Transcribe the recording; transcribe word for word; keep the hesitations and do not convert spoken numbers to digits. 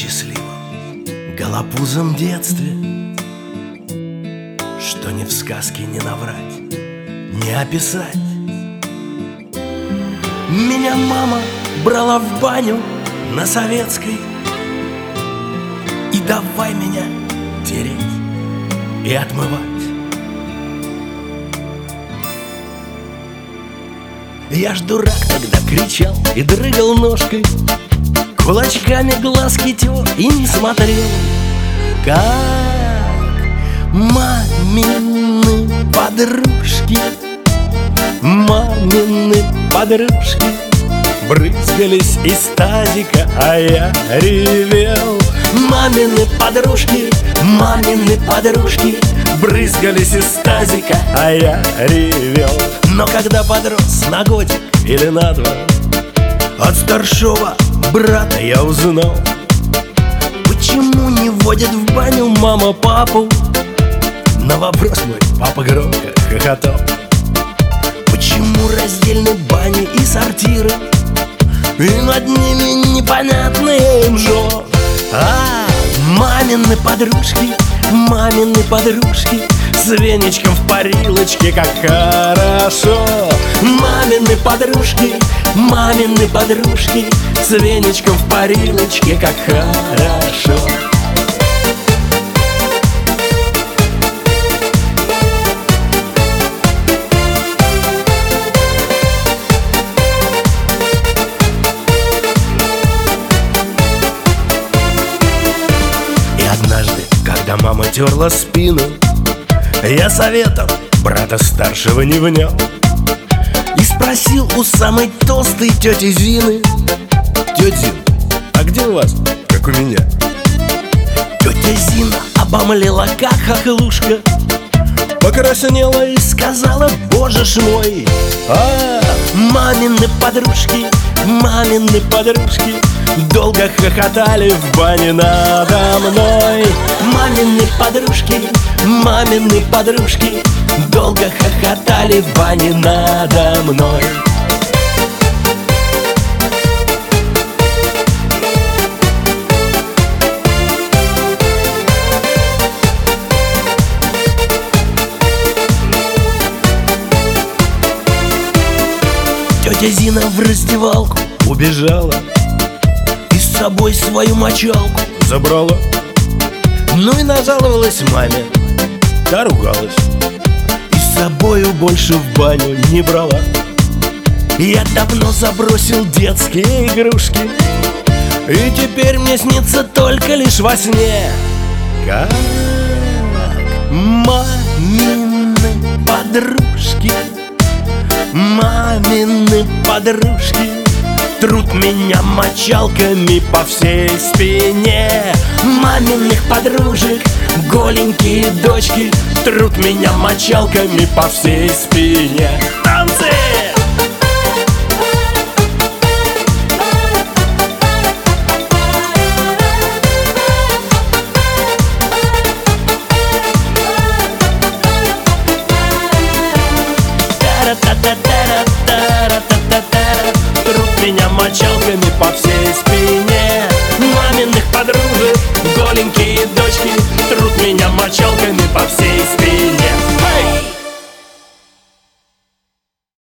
счастливом голопузом детстве, что ни в сказке не наврать, не описать. Меня мама брала в баню на Советской, и давай меня тереть и отмывать. Я ж дурак тогда кричал и дрыгал ножкой, кулачками глазки тер и не смотрел, как мамины подружки, мамины подружки брызгались из тазика, а я ревел. Мамины подружки, мамины подружки брызгались из тазика, а я ревел. Но когда подрос на годик или на два, от старшего брата я узнал, почему не водит в баню мама папу. На вопрос мой папа громко хохотал. Почему раздельны бани и сортиры, и над ними непонятные мжо? А, мамины подружки, мамины подружки с веничком в парилочке, как хорошо. Мамины подружки, мамины подружки с веничком в парилочке, как хорошо. Однажды, когда мама терла спину, я советом брата старшего не внял и спросил у самой толстой тети Зины: тетя Зина, а где у вас, как у меня? Тетя Зина обомлела, как хохлушка, покраснела и сказала: боже ж мой, а, мамины подружки, мамины подружки долго хохотали в бане надо мной. Мамины подружки, мамины подружки долго хохотали в бане надо мной. Тетя Зина в раздевалку убежала и с собой свою мочалку забрала. Ну и нажаловалась маме, та ругалась и с собою больше в баню не брала. Я давно забросил детские игрушки, и теперь мне снится только лишь во сне, как мамины подружки, мамины подружки трут меня мочалками по всей спине. Маминых подружек голенькие дочки трут меня мочалками по всей спине. Танцы! Та-та-та-та.